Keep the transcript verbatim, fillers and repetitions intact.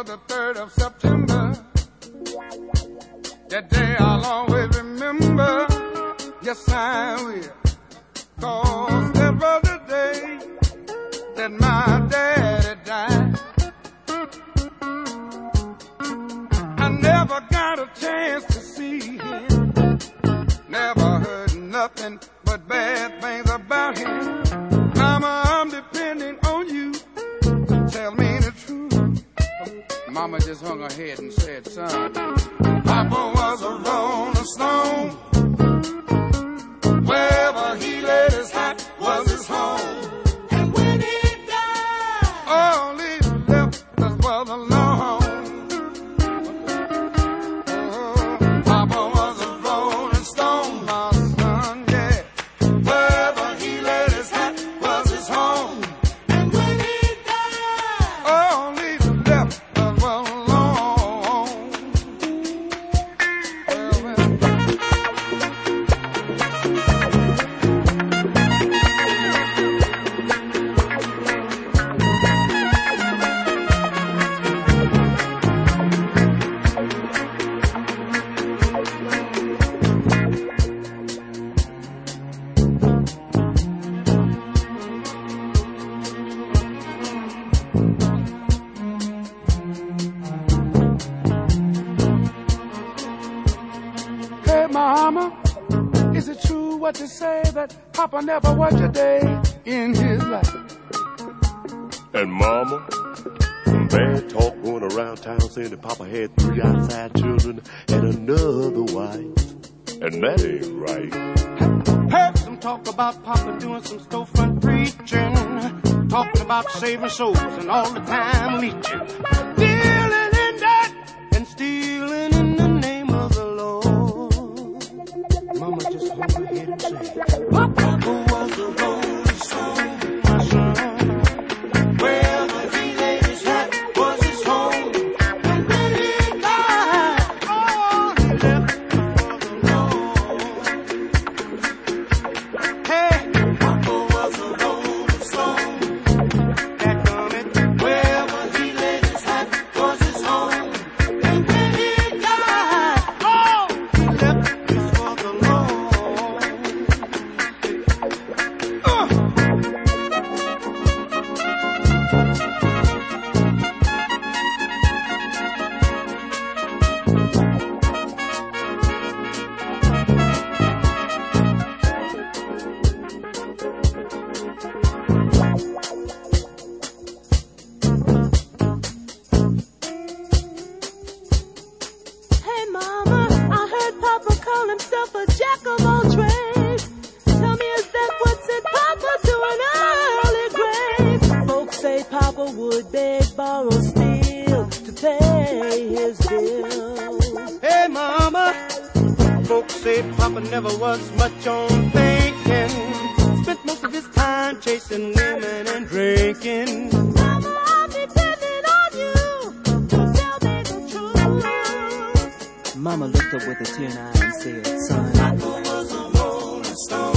the third of September. That day I'll always remember. Yes, I will. Cause that was the day that my daddy died. I never got a chance to see him. Never heard nothing but bad things about him. Mama, I'm depending on you to tell me the truth. Mama just hung her head and said, son, Papa was a rolling stone. Wherever he laid his hat was his home. And when he died, all he left us was alone. Oh, Papa was a rolling stone, my son, yeah. Wherever he laid his hat was his home. And when he died, all he left us was alone. Well, well. Hey, Mama, is it true what you say that Papa never worked a day in his life? And Mama, some bad talk going around town saying that Papa had three outside children and another wife. And that ain't right. Heard some talk about Papa doing some storefront preaching, talking about saving souls and all the time leeching, dealing in that and stealing in the name of the Lord. Mama just hung her head and said, Papa was a rolling stone, my son. Wherever he laid his hat was his home. And when he died, all he left was alone. Hey, Papa was a rolling stone. That coming. Wherever he laid his hat was his home. And when he died, all he left was alone. Uh. Hey, Mama, I heard Papa call himself a jack of all trades. Tell me, is that what sent Papa to an early grave? Folks say Papa would beg, borrow, steal to pay his bills. Hey, Mama, folks say Papa never was much on thinking. Spent most of his time chasing women and drinking. Mama, I'm depending on you to tell me the truth. Mama looked up with a tear in her eye and said, son, Papa was a rolling stone.